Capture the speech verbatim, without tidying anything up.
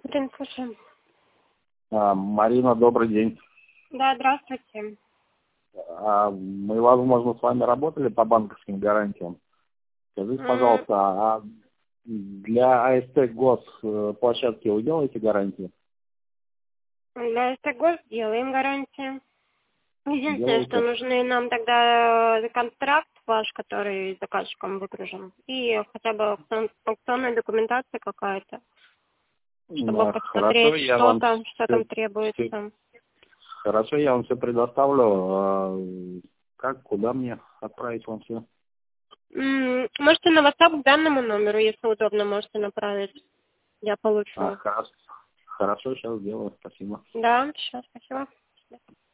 Блин, слушай. А, Марина, добрый день. Да, здравствуйте. А, мы, возможно, с вами работали по банковским гарантиям. Скажите, М, пожалуйста, а для АСТ ГОС э, площадки вы делаете гарантии? Для СТГОС делаем гарантии. Единственное, что Делаете? нужны нам тогда э, контракт ваш, который заказчиком выгружен, и хотя бы аукцион- аукционная документация какая-то, чтобы А, Хорошо, посмотреть, я что вам там, что все, там требуется. хорошо, я вам все предоставлю. А, как, куда мне отправить вам все? М, Можете на WhatsApp к данному номеру, если удобно, можете направить. Я А, получу. хорошо, хорошо, сейчас сделаю, спасибо. Да, сейчас, спасибо.